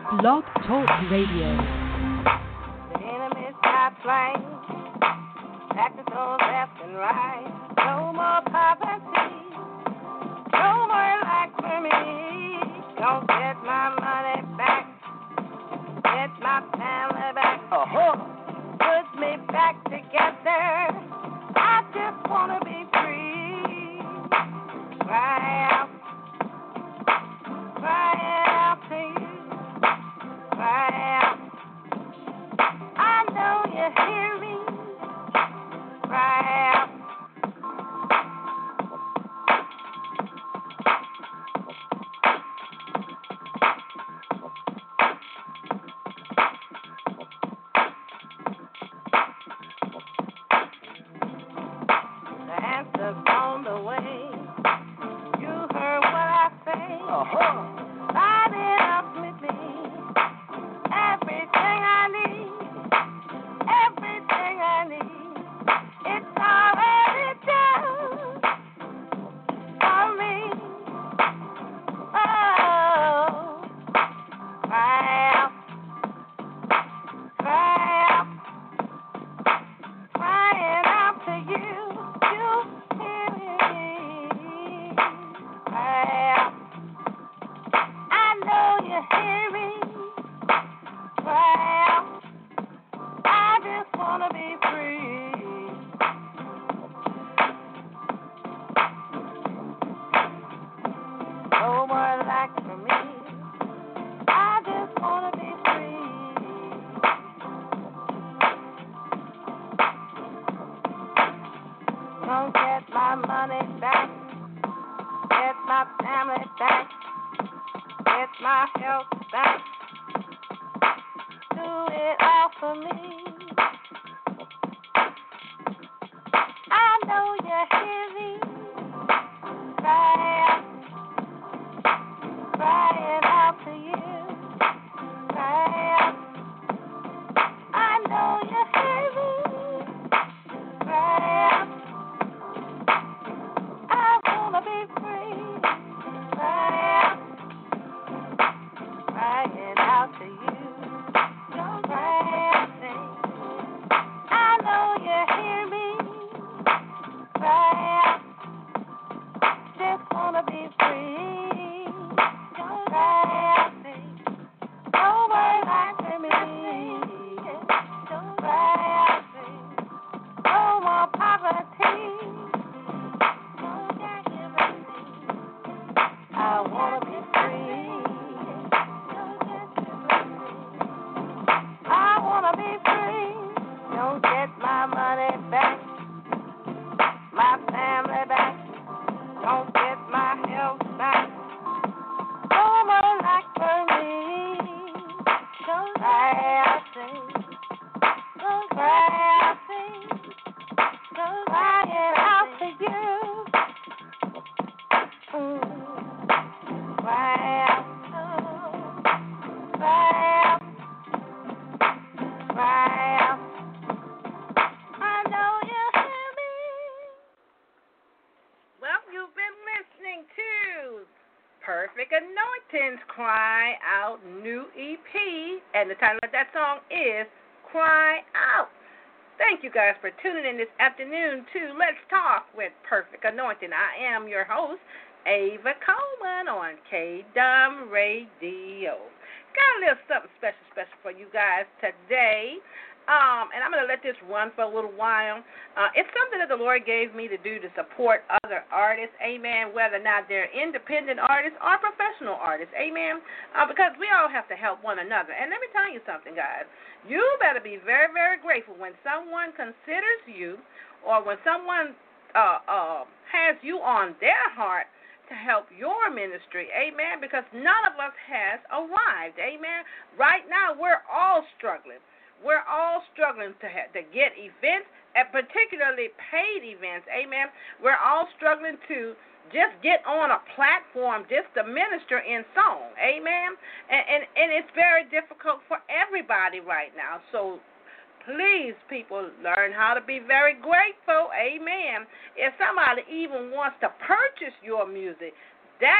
Blog Talk Radio. The enemy's got flames, tactics on left and right. No more poverty, no more lack for me. Don't get my money back, get my family back. Put me back together. I just wanna be free. Cry out to you. Cry out. I know you hear me. Cry out. The answer's on the way. You heard what I say. Light it up with me. Everything I need. Everything I need. It's already done for me. Oh, cry out. Cry out. Crying out to you. You hear me. Cry out. I know you hear me. Cry out. I just wanna be free. No more lack for me. I just wanna be free. Don't get my money back. Get my family back. Get my health back. Do it all for me. I know you hear me. Cry out. Crying out to you. Cry out. I know you hear me. Cry out. I wanna be free. Cry out. Crying out to you. Don't cry out to me. I know you hear me. Cry out. Just wanna be free. Don't cry out to me. No more life for me. Don't cry out to me. No more poverty. Don't get you me. I wanna be free. I wanna be free. Don't get my money back, my family back. Don't get my health back. No more lack for me. Don't cry out to me. Don't cry out to me. Don't cry out to you. Cry out. Cry out. Cry out. I know you hear me. Well, you've been listening to Perfect Anointing's Cry Out new EP, and the title of that song is Cry Out. Thank you guys for tuning in this afternoon to Let's Talk with Perfect Anointing. I am your host, Ava Coleman on KDUM Radio. Got a little something special for you guys today. And I'm going to let this run for a little while. It's something that the Lord gave me to do to support other artists, amen, whether or not they're independent artists or professional artists, amen, because we all have to help one another. And let me tell you something, guys. You better be very, very grateful when someone considers you or when someone has you on their heart to help your ministry, amen, because none of us has arrived, amen. Right now, we're all struggling. We're all struggling to get events, and particularly paid events, amen. We're all struggling to just get on a platform just to minister in song, amen. And it's very difficult for everybody right now. So please, people, learn how to be very grateful, amen. If somebody even wants to purchase your music, that's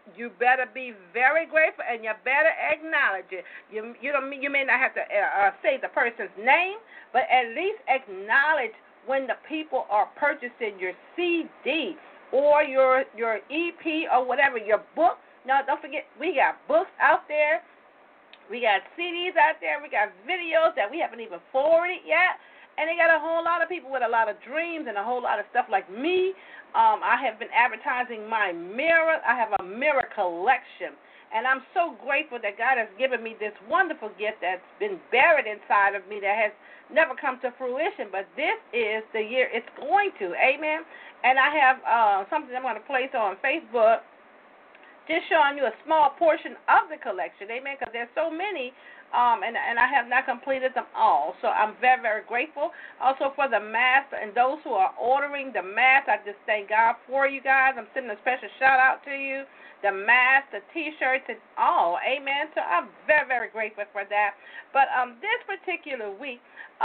you better be very grateful, and you better acknowledge it. You may not have to say the person's name, but at least acknowledge when the people are purchasing your CD or your EP or whatever, your book. Now, don't forget, we got books out there. We got CDs out there. We got videos that we haven't even forwarded yet. And they got a whole lot of people with a lot of dreams and a whole lot of stuff like me. I have been advertising my mirror. I have a mirror collection. And I'm so grateful that God has given me this wonderful gift that's been buried inside of me that has never come to fruition. But this is the year it's going to. Amen. And I have something I'm going to place on Facebook, just showing you a small portion of the collection. Amen. Because there's so many. And I have not completed them all. So I'm very, very grateful. Also for the masks and those who are ordering the masks, I just thank God for you guys. I'm sending a special shout out to you. The masks, the T-shirts, and all. Amen. So I'm very, very grateful for that. But this particular week,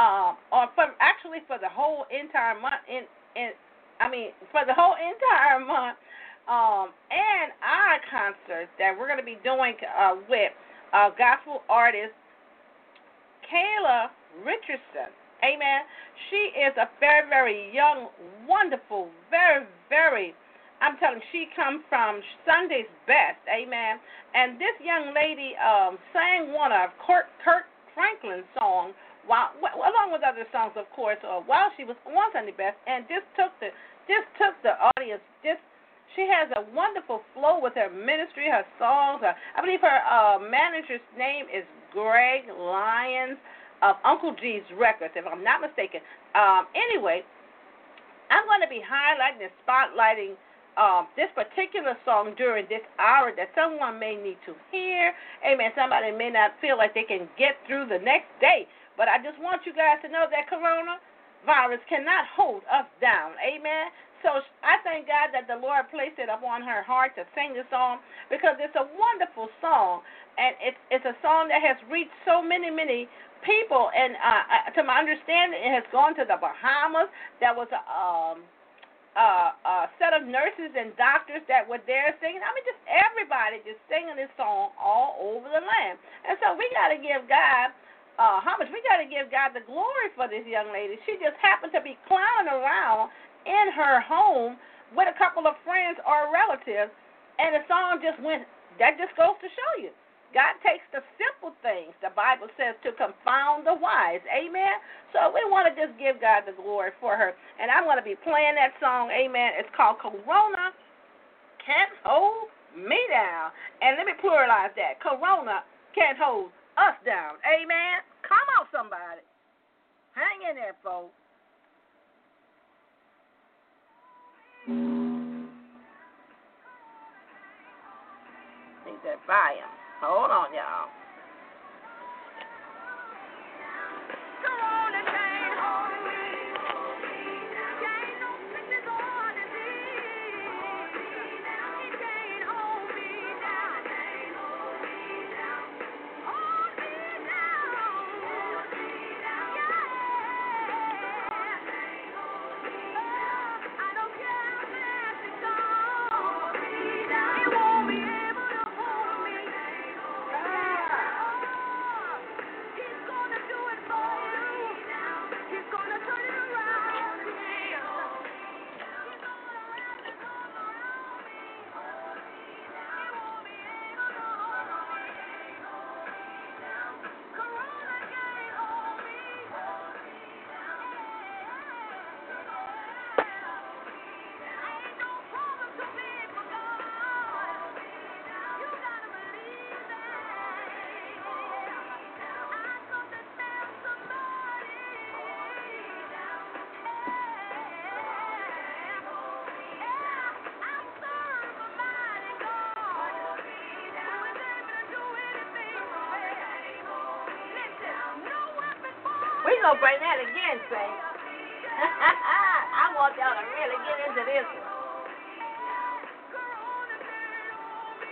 for the whole entire month, for the whole entire month, and our concert that we're going to be doing with gospel artist Kayla Richardson. Amen. She is a very, very young, wonderful, very, very, I'm telling you, she comes from Sunday's Best. Amen. And this young lady sang one of Kirk Franklin's songs, along with other songs, of course, while she was on Sunday Best, and this took the audience. She has a wonderful flow with her ministry, her songs. I believe her manager's name is Greg Lyons of Uncle G's Records, if I'm not mistaken. Anyway, I'm going to be highlighting and spotlighting this particular song during this hour that someone may need to hear. Amen. Somebody may not feel like they can get through the next day. But I just want you guys to know that coronavirus cannot hold us down. Amen. So I thank God that the Lord placed it upon her heart to sing this song, because it's a wonderful song, and it's a song that has reached so many, many people. And to my understanding, it has gone to the Bahamas. There was a set of nurses and doctors that were there singing. I mean, just everybody just singing this song all over the land. And so we got to give God homage. We got to give God the glory for this young lady. She just happened to be clowning around in her home with a couple of friends or relatives, and the song just went. That just goes to show you, God takes the simple things, the Bible says, to confound the wise. Amen. So we want to just give God the glory for her, and I'm going to be playing that song. Amen. It's called Corona Can't Hold Me Down, and let me pluralize that. Corona can't hold us down. Amen. Come on, somebody. Hang in there, folks. Need that volume. Hold on, y'all. Corona can't hold me. Can't no sickness or disease. It can't hold me down. Can't hold me down. Hold me down. Hold me down. Yeah. I don't care how fast it goes. It won't be able to hold me. He's gonna do it for you. He's gonna turn it around. He's gonna wrap his arms around me. He won't be able to hold me. Corona can't hold me. Ain't no problem too big for God. You gotta believe that. I know that there's somebody. I serve a mighty God who is able to do anything for me. Listen, no weapon formed. We gonna bring that again, Saint. I want y'all to really get into this one. Corona can't hold me.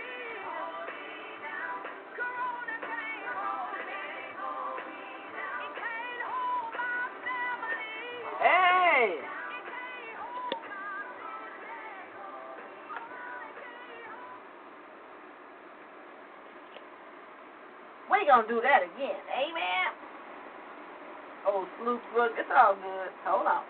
Corona can't hold me. It can't hold my family. Hey. We gonna do that again. Amen. Oh, Sloop Book. It's all good. Hold on.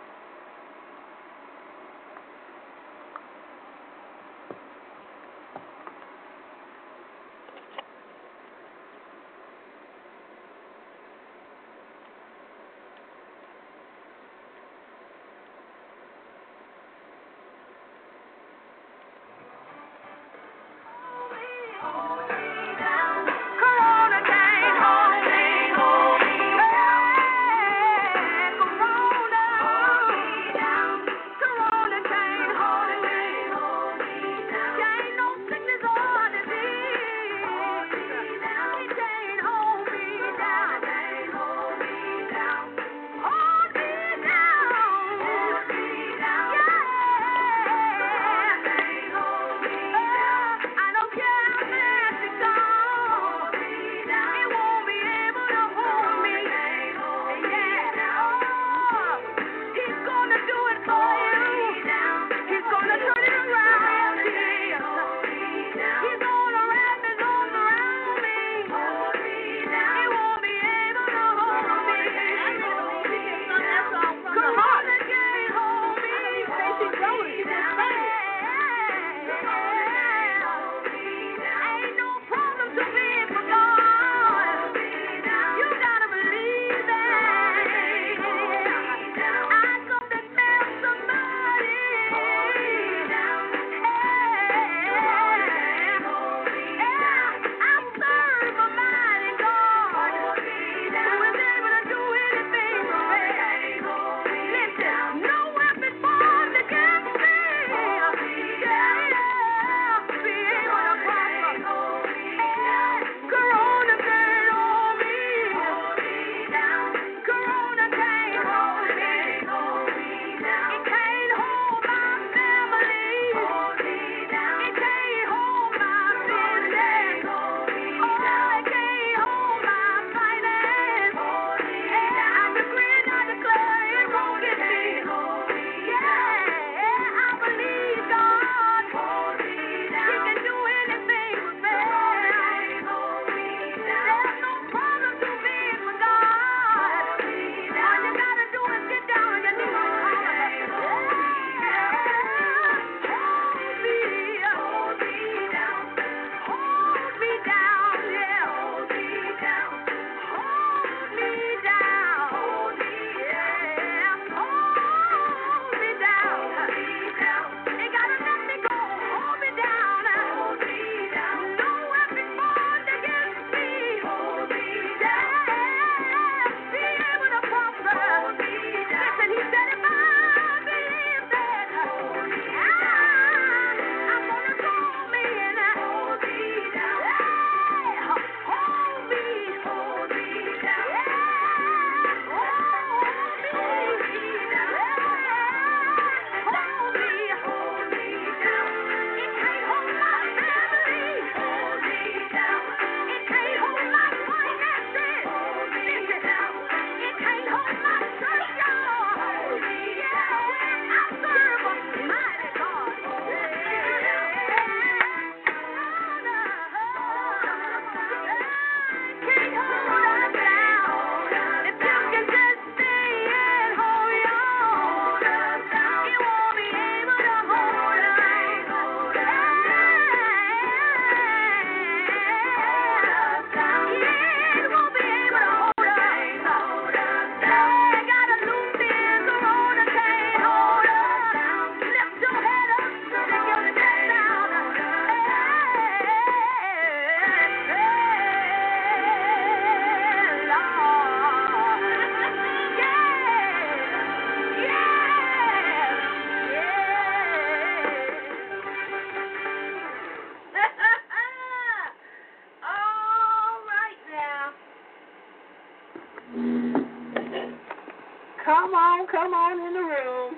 Come on in the room.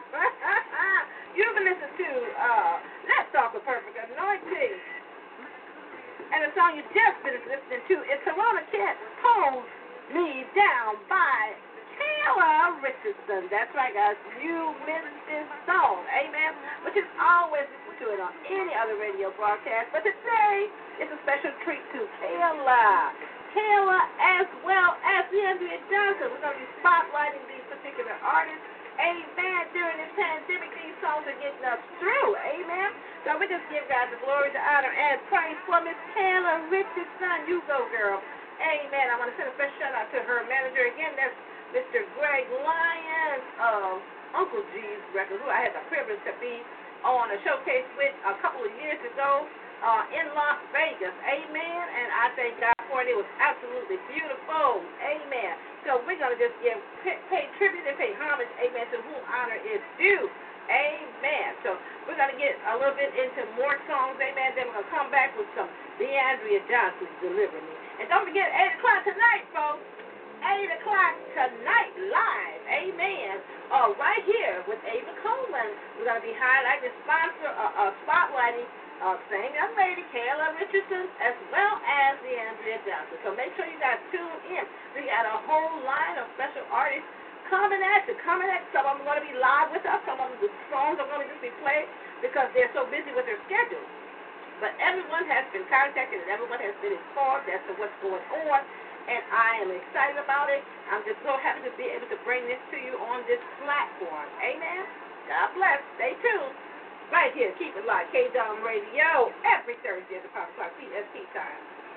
You've been listening to Let's Talk with Perfect Anointing. And the song you just finished listening to is Corona Cat Hold Me Down by Taylor Richardson. That's right, guys. You missed this song. Amen. But you can always listen to it on any other radio broadcast. But today, it's a special treat to Taylor. Taylor, as well as Andrea Johnson. We're going to be spotlighting these particular artists. Amen. During this pandemic, these songs are getting us through. Amen. So we just give God the glory, the honor, and praise for Miss Taylor Richardson. You go, girl. Amen. I want to send a special shout out to her manager. Again, that's Mr. Greg Lyons of Uncle G's Records, who I had the privilege to be on a showcase with a couple of years ago in Las Vegas. Amen. And I thank God for it. It was absolutely beautiful. Amen. So we're going to just pay tribute and pay homage, amen, to whom honor is due. Amen. So we're going to get a little bit into more songs, amen. Then we're going to come back with some DeAndrea Johnson's Deliver Me. And don't forget, 8 o'clock tonight, folks. 8 o'clock tonight, live, amen, right here with Ava Coleman. We're going to be highlighting, spotlighting same young lady, Kayla Richardson, as well as DeAndrea Johnson. So make sure you guys tune in. We got a whole line of special artists coming at you. Some of them are going to be live with us. Some of them, the songs are going to just be played because they're so busy with their schedule. But everyone has been contacted and everyone has been informed as to what's going on. And I am excited about it. I'm just so happy to be able to bring this to you on this platform. Amen. God bless. Stay tuned. Right here, keep it live, K-Dom Radio, every Thursday at the 5 o'clock PST time.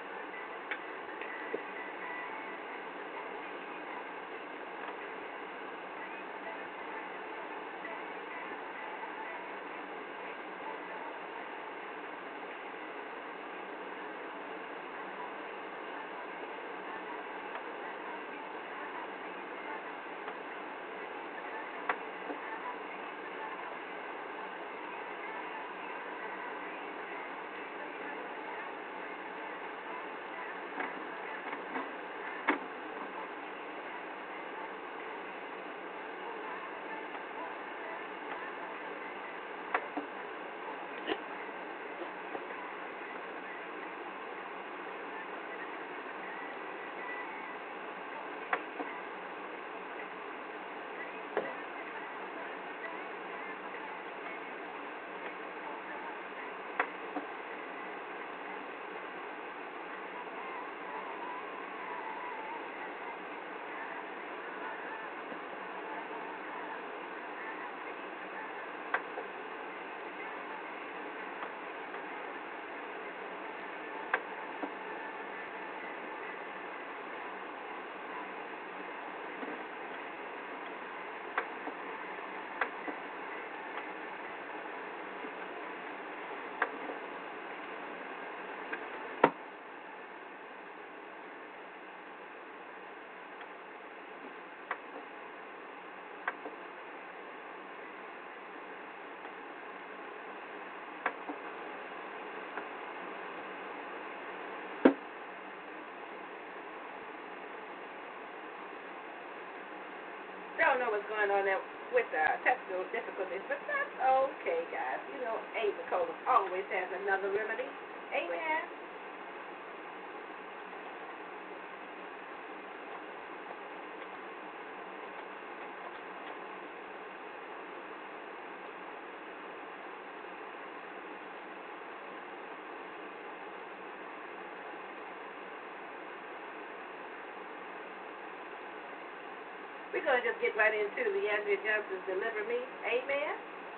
Don't know what's going on there with technical difficulties, but that's okay, guys. You know, Ava Coleman always has another remedy. Amen. We're going to just get right into the Andrea Johnson's Deliver Me. Amen.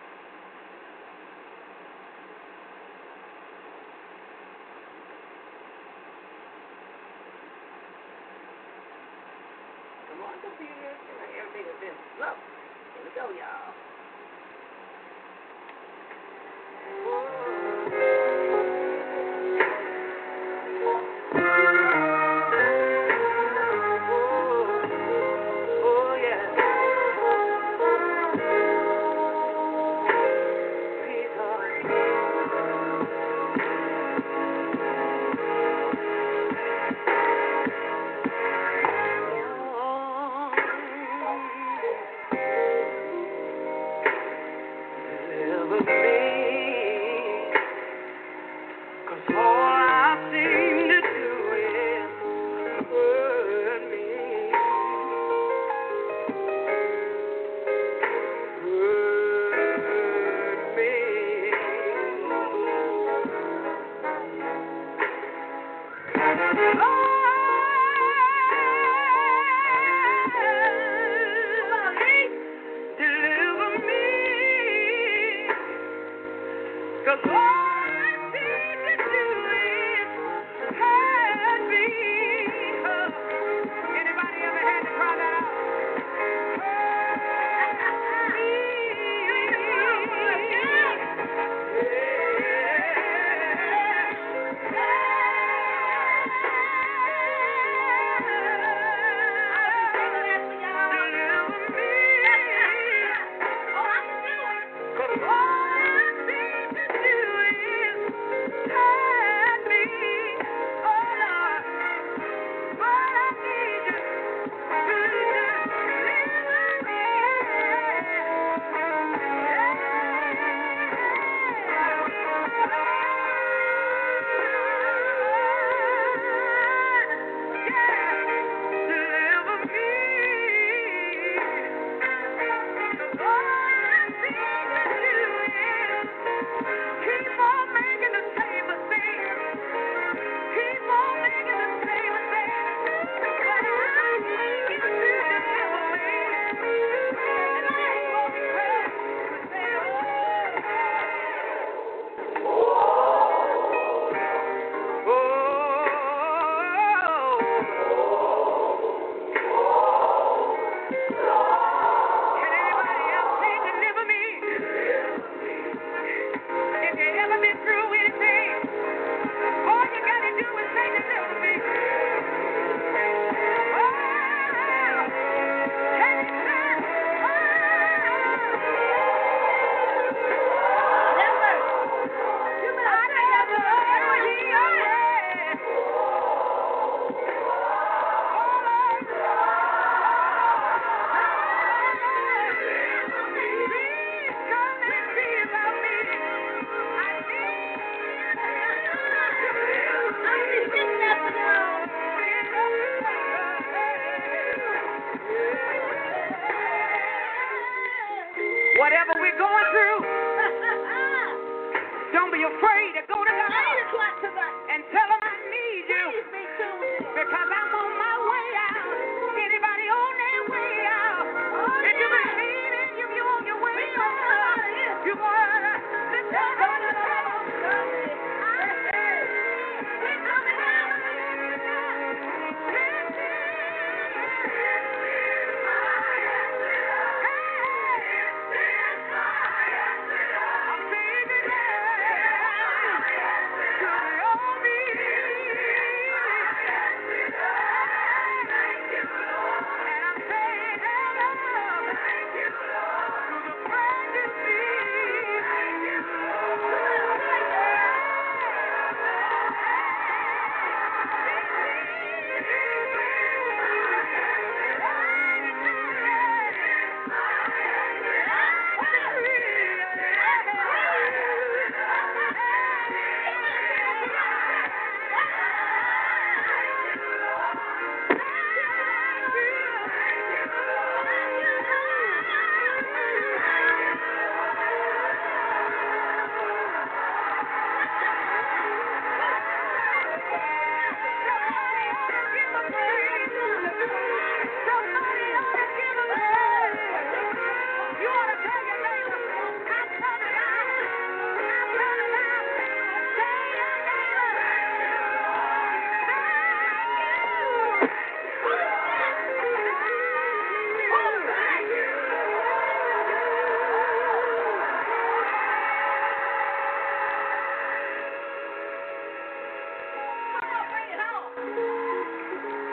Come on, computer. Everything has been slow. Here we go, y'all.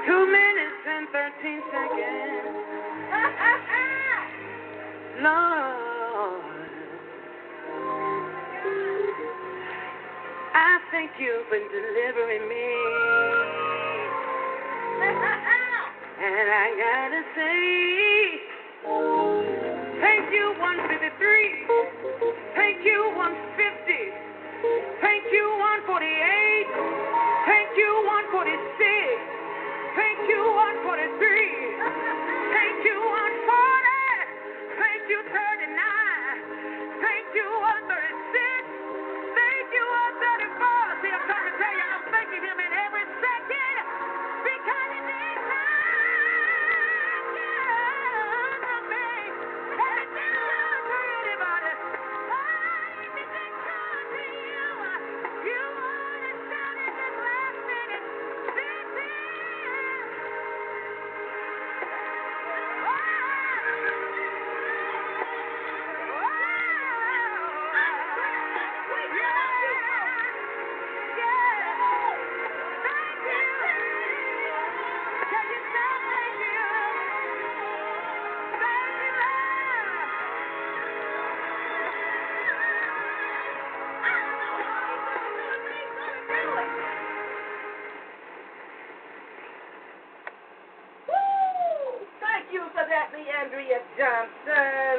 2 minutes and 13 seconds. Lord, I thank you for delivering me. And I gotta say, thank you 153. Thank you 150. Thank you 148. Thank you 146. Thank you 143. Thank you 140. Thank you 39. Thank you 136. Thank you 134. See, I'm trying to tell you, I'm thanking him in every second because he did not good to me. Has he been good to anybody? Has he been good to you? You understand it this last minute. This is. Thank you for that, Leandria Johnson.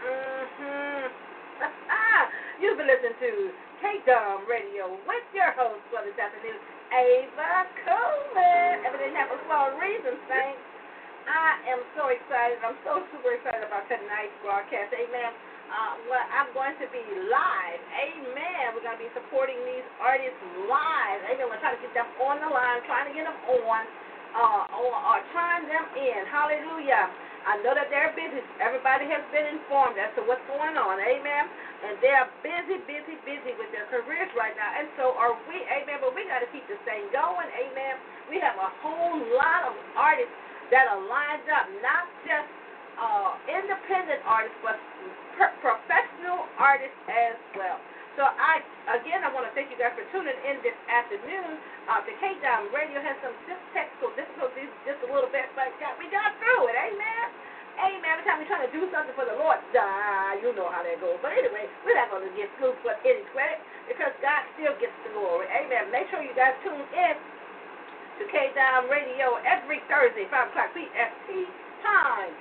You've been listening to K-Dom Radio with your host for this afternoon, Ava Coleman. Everything happens for a reason, thanks. I am so excited. I'm so super excited about tonight's broadcast. Amen. Well, I'm going to be live. Amen. We're going to be supporting these artists live. Amen. We're trying to get them on the line, trying to get them on, or trying them in. Hallelujah. I know that they're busy. Everybody has been informed as to what's going on. Amen. And they're busy with their careers right now. And so are we. Amen. But we got to keep this thing going. Amen. We have a whole lot of artists that are lined up, not just independent artists, but professional artists as well. So I want to thank you guys for tuning in this afternoon. The K-Dom Radio has some technical difficulties just a little bit, but we got through it. Amen. Amen. Every time we're trying to do something for the Lord, you know how that goes. But anyway, we're not going to get Snoop for any credit because God still gets the glory. Amen. Make sure you guys tune in to K-Dom Radio every Thursday, 5 o'clock PST time.